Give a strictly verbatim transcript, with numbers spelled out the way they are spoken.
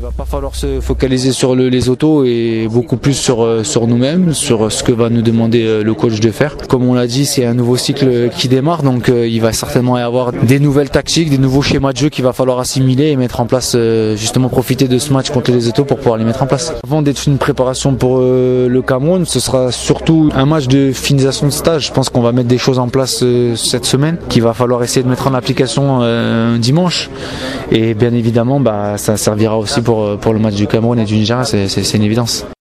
va pas falloir se focaliser sur le, les autos et beaucoup plus sur, sur nous-mêmes, sur ce que va nous demander le coach de faire. Comme on l'a dit, c'est un nouveau cycle qui démarre, donc il va certainement y avoir des nouvelles tactiques, des nouveaux schémas de jeu qu'il va falloir assimiler et mettre en place, justement profiter de ce match contre les autos pour pouvoir les mettre en place. Avant d'être une préparation pour le Cameroun, ce sera surtout un match de finalisation de stage. Je pense qu'on va mettre des choses en place cette semaine qu'il va falloir essayer de mettre en application euh, dimanche, et bien évidemment bah, ça servira aussi pour, pour le match du Cameroun et du Nigeria, c'est une évidence.